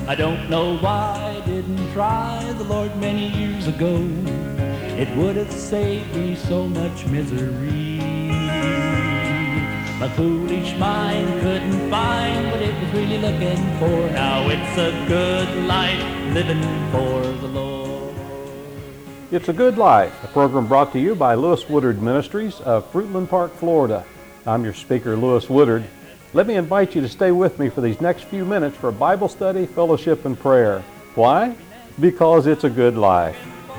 I don't know why I didn't try the Lord many years ago. It would have saved me so much misery. My foolish mind couldn't find what it was really looking for. Now it's a good life living for the Lord. It's a Good Life, a program brought to you by Lewis Woodard Ministries of Fruitland Park, Florida. I'm your speaker, Lewis Woodard. Let me invite you to stay with me for these next few minutes for Bible study, fellowship, and prayer. Why? Because it's a good life.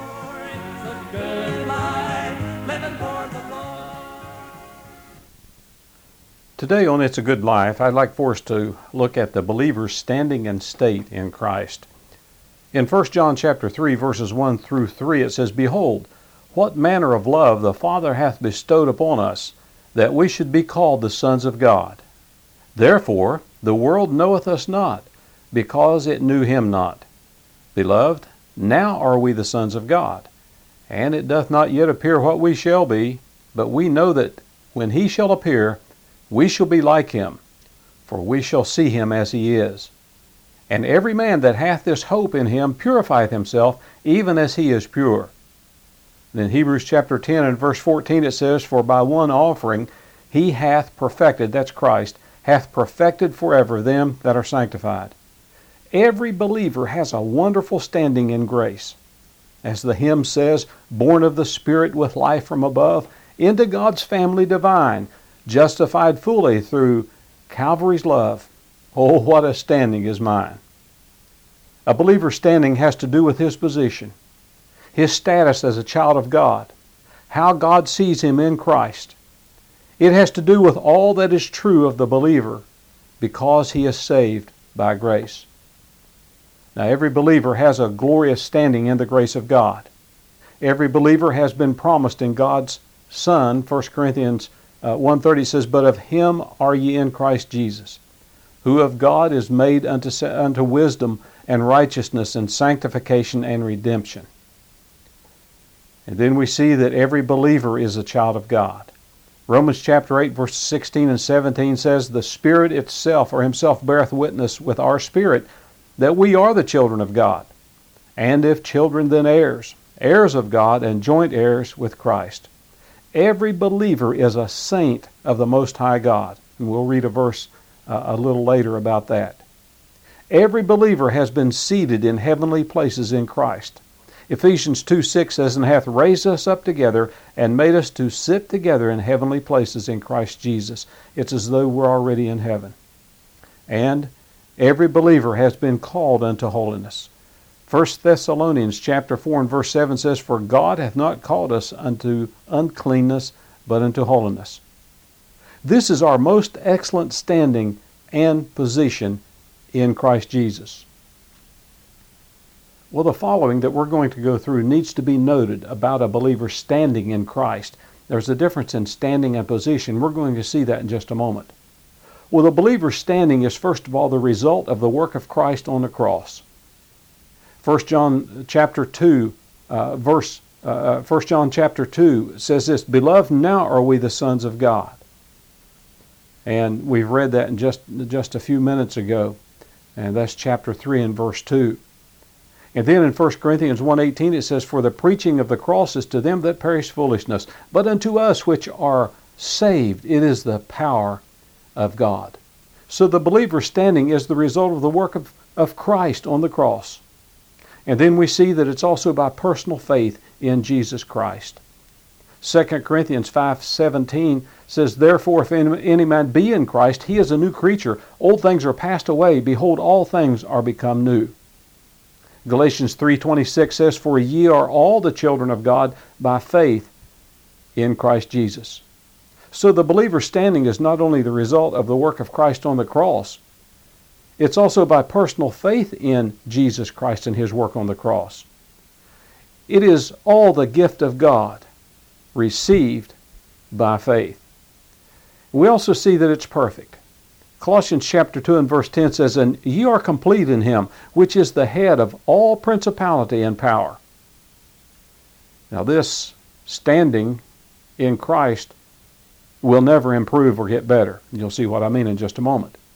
Today on It's a Good Life, I'd like for us to look at the believer's standing and state in Christ. In 1 John chapter 3, verses 1 through 3, it says, Behold, what manner of love the Father hath bestowed upon us, that we should be called the sons of God. Therefore the world knoweth us not, because it knew him not. Beloved, now are we the sons of God, and it doth not yet appear what we shall be, but we know that when he shall appear, we shall be like him, for we shall see him as he is. And every man that hath this hope in him purifieth himself, even as he is pure. And in Hebrews chapter 10 and verse 14 it says, For by one offering he hath perfected, that's Christ, hath perfected forever them that are sanctified. Every believer has a wonderful standing in grace. As the hymn says, born of the Spirit with life from above, into God's family divine, justified fully through Calvary's love. Oh, what a standing is mine. A believer's standing has to do with his position, his status as a child of God, how God sees him in Christ. It has to do with all that is true of the believer because he is saved by grace. Now, every believer has a glorious standing in the grace of God. Every believer has been promised in God's Son. 1 Corinthians 1:30 says, But of him are ye in Christ Jesus, who of God is made unto wisdom and righteousness and sanctification and redemption. And then we see that every believer is a child of God. Romans chapter 8, verses 16 and 17 says, The Spirit itself, or himself, beareth witness with our spirit that we are the children of God. And if children, then heirs, heirs of God, and joint heirs with Christ. Every believer is a saint of the Most High God. And we'll read a verse a little later about that. Every believer has been seated in heavenly places in Christ. Ephesians 2:6 says, And hath raised us up together and made us to sit together in heavenly places in Christ Jesus. It's as though we're already in heaven. And every believer has been called unto holiness. 1 Thessalonians chapter 4 and verse 7 says, For God hath not called us unto uncleanness, but unto holiness. This is our most excellent standing and position in Christ Jesus. Well, the following that we're going to go through needs to be noted about a believer standing in Christ. There's a difference in standing and position. We're going to see that in just a moment. Well, the believer's standing is first of all the result of the work of Christ on the cross. 1 John chapter 2 says this, Beloved, now are we the sons of God. And we've read that in just a few minutes ago. And that's chapter 3 and verse 2. And then in 1 Corinthians 1:18 it says, For the preaching of the cross is to them that perish foolishness, but unto us which are saved it is the power of God. So the believer's standing is the result of the work of Christ on the cross. And then we see that it's also by personal faith in Jesus Christ. 2 Corinthians 5:17 says, Therefore if any man be in Christ, he is a new creature. Old things are passed away. Behold, all things are become new. Galatians 3:26 says, For ye are all the children of God by faith in Christ Jesus. So the believer's standing is not only the result of the work of Christ on the cross, it's also by personal faith in Jesus Christ and his work on the cross. It is all the gift of God received by faith. We also see that it's perfect. Colossians chapter 2 and verse 10 says, And ye are complete in him, which is the head of all principality and power. Now this standing in Christ will never improve or get better. You'll see what I mean in just a moment.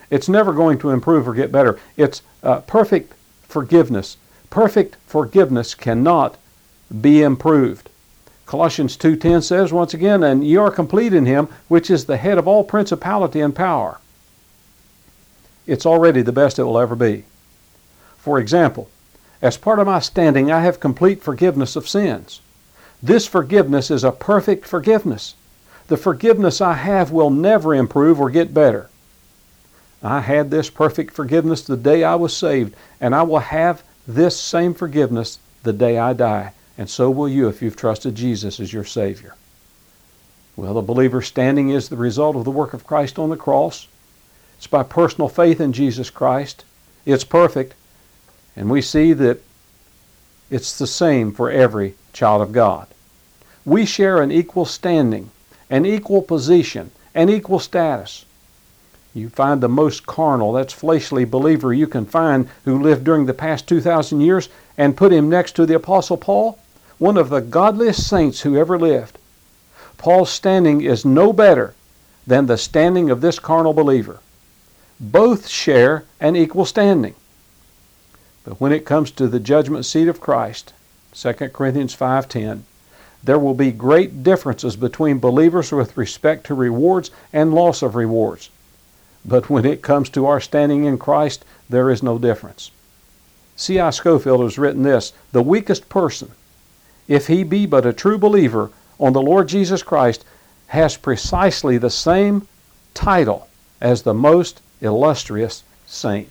It's never going to improve or get better. It's perfect forgiveness. Perfect forgiveness cannot be improved. Colossians 2:10 says, once again, and ye are complete in him, which is the head of all principality and power. It's already the best it will ever be. For example, as part of my standing, I have complete forgiveness of sins. This forgiveness is a perfect forgiveness. The forgiveness I have will never improve or get better. I had this perfect forgiveness the day I was saved, and I will have this same forgiveness the day I die. And so will you if you've trusted Jesus as your Savior. Well, the believer's standing is the result of the work of Christ on the cross. It's by personal faith in Jesus Christ. It's perfect. And we see that it's the same for every child of God. We share an equal standing, an equal position, an equal status. You find the most carnal, that's fleshly believer you can find who lived during the past 2,000 years and put him next to the Apostle Paul, one of the godliest saints who ever lived. Paul's standing is no better than the standing of this carnal believer. Both share an equal standing. But when it comes to the judgment seat of Christ, 2 Corinthians 5:10, there will be great differences between believers with respect to rewards and loss of rewards. But when it comes to our standing in Christ, there is no difference. C.I. Scofield has written this: the weakest person, if he be but a true believer on the Lord Jesus Christ, has precisely the same title as the most illustrious saint.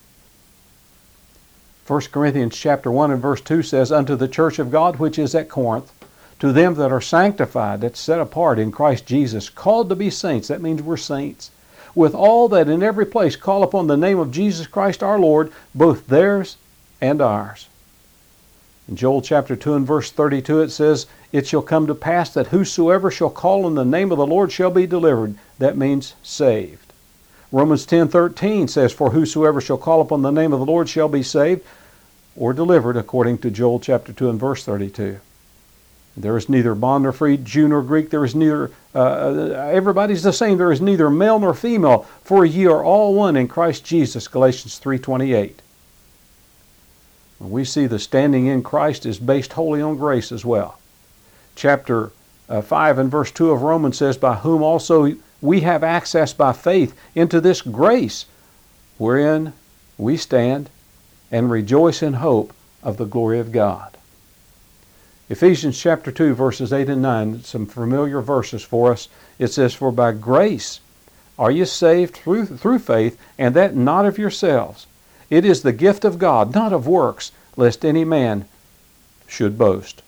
1 Corinthians chapter 1 and verse 2 says, unto the church of God which is at Corinth, to them that are sanctified, that's set apart in Christ Jesus, called to be saints, that means we're saints, with all that in every place call upon the name of Jesus Christ our Lord, both theirs and ours. In Joel chapter 2 and verse 32 it says, it shall come to pass that whosoever shall call on the name of the Lord shall be delivered. That means saved. Romans 10:13 says, for whosoever shall call upon the name of the Lord shall be saved or delivered, according to Joel chapter 2 and verse 32. There is neither bond nor free, Jew nor Greek. There is neither, everybody's the same. There is neither male nor female, for ye are all one in Christ Jesus, Galatians 3:28. We see the standing in Christ is based wholly on grace as well. Chapter 5 and verse 2 of Romans says, by whom also we have access by faith into this grace wherein we stand and rejoice in hope of the glory of God. Ephesians chapter 2 verses 8 and 9, some familiar verses for us. It says, for by grace are you saved through faith, and that not of yourselves. It is the gift of God, not of works, lest any man should boast.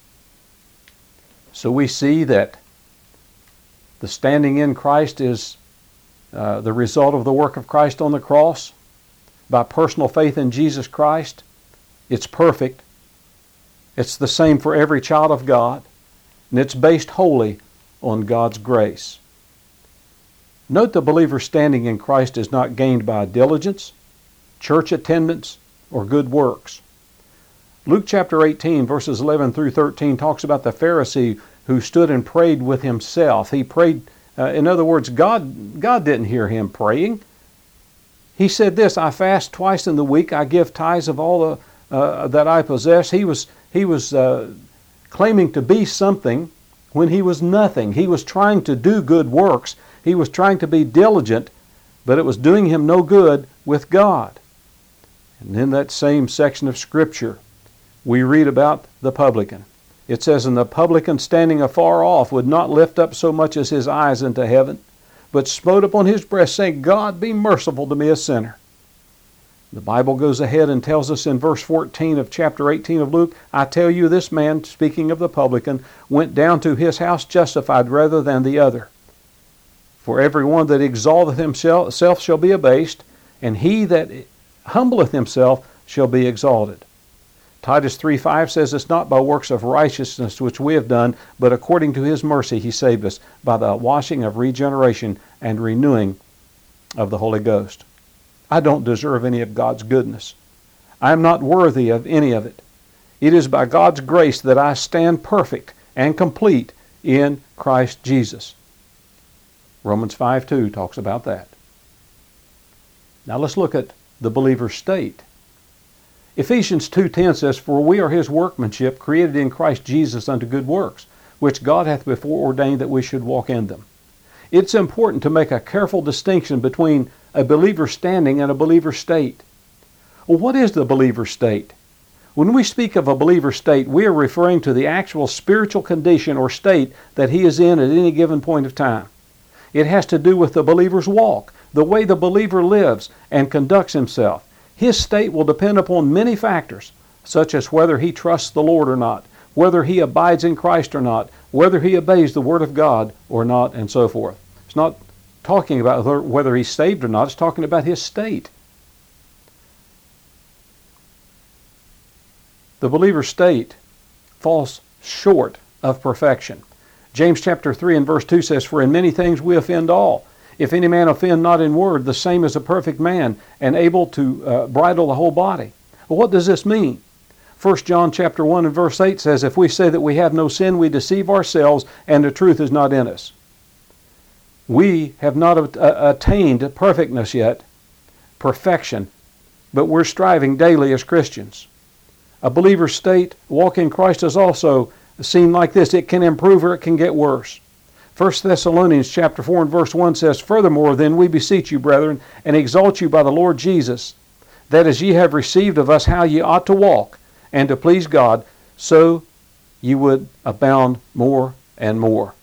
So we see that the standing in Christ is the result of the work of Christ on the cross. By personal faith in Jesus Christ, it's perfect. It's the same for every child of God, and it's based wholly on God's grace. Note the believer's standing in Christ is not gained by diligence, church attendance, or good works. Luke chapter 18, verses 11 through 13 talks about the Pharisee who stood and prayed with himself. He prayed, in other words, God didn't hear him praying. He said this, I fast twice in the week, I give tithes of all that I possess. He was claiming to be something when he was nothing. He was trying to do good works. He was trying to be diligent, but it was doing him no good with God. And in that same section of Scripture, we read about the publican. It says, and the publican standing afar off would not lift up so much as his eyes into heaven, but smote upon his breast, saying, God, be merciful to me, a sinner. The Bible goes ahead and tells us in verse 14 of chapter 18 of Luke, I tell you, this man, speaking of the publican, went down to his house justified rather than the other. For every one that exalteth himself shall be abased, and he that humbleth himself shall be exalted. Titus 3:5 says, it's not by works of righteousness which we have done, but according to his mercy he saved us by the washing of regeneration and renewing of the Holy Ghost. I don't deserve any of God's goodness. I am not worthy of any of it. It is by God's grace that I stand perfect and complete in Christ Jesus. Romans 5:2 talks about that. Now let's look at the believer's state. Ephesians 2:10 says, "For we are his workmanship, created in Christ Jesus unto good works, which God hath before ordained that we should walk in them." It's important to make a careful distinction between a believer's standing and a believer's state. Well, what is the believer's state? When we speak of a believer's state, we are referring to the actual spiritual condition or state that he is in at any given point of time. It has to do with the believer's walk, the way the believer lives and conducts himself. His state will depend upon many factors, such as whether he trusts the Lord or not, whether he abides in Christ or not, whether he obeys the Word of God or not, and so forth. It's not talking about whether he's saved or not, it's talking about his state. The believer's state falls short of perfection. James chapter 3 and verse 2 says, "For in many things we offend all. If any man offend not in word, the same is a perfect man, and able to bridle the whole body." Well, what does this mean? 1 John chapter 1 and verse 8 says, "If we say that we have no sin, we deceive ourselves, and the truth is not in us." We have not attained perfectness yet, perfection, but we're striving daily as Christians. A believer's state, walk in Christ, is also seen like this. It can improve or it can get worse. 1 Thessalonians chapter 4 and verse 1 says, "Furthermore, then we beseech you, brethren, and exhort you by the Lord Jesus, that as ye have received of us how ye ought to walk, and to please God, so ye would abound more and more."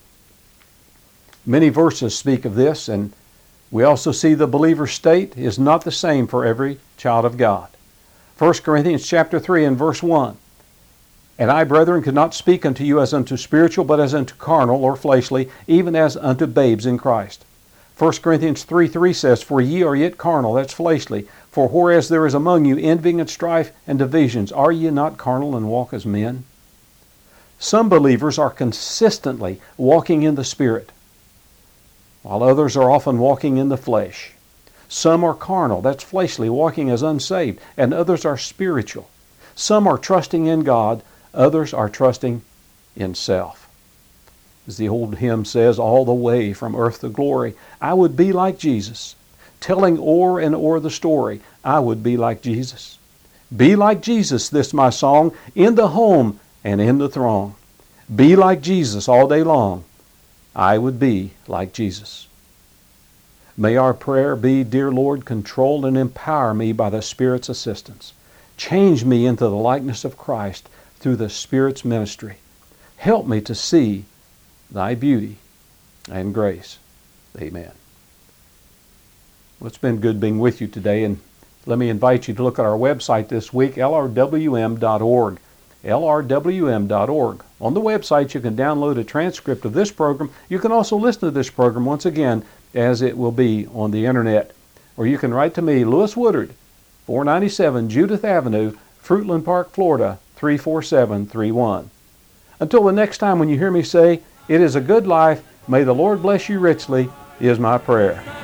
Many verses speak of this, and we also see the believer's state is not the same for every child of God. 1 Corinthians chapter 3 and verse 1, "And I, brethren, could not speak unto you as unto spiritual, but as unto carnal," or fleshly, "even as unto babes in Christ." 1 Corinthians 3:3 says, "For ye are yet carnal," that's fleshly, "for whereas there is among you envying and strife and divisions, are ye not carnal and walk as men?" Some believers are consistently walking in the Spirit, while others are often walking in the flesh. Some are carnal, that's fleshly, walking as unsaved, and others are spiritual. Some are trusting in God, others are trusting in self. As the old hymn says, "All the way from earth to glory, I would be like Jesus. Telling o'er and o'er the story, I would be like Jesus. Be like Jesus, this my song, in the home and in the throng. Be like Jesus all day long, I would be like Jesus." May our prayer be, "Dear Lord, control and empower me by the Spirit's assistance. Change me into the likeness of Christ through the Spirit's ministry. Help me to see Thy beauty and grace." Amen. Well, it's been good being with you today, and let me invite you to look at our website this week, lrwm.org. lrwm.org. On the website, you can download a transcript of this program. You can also listen to this program once again, as it will be on the internet. Or you can write to me, Lewis Woodard, 497 Judith Avenue, Fruitland Park, Florida, 34731. Until the next time when you hear me say, "It is a good life, may the Lord bless you richly," is my prayer.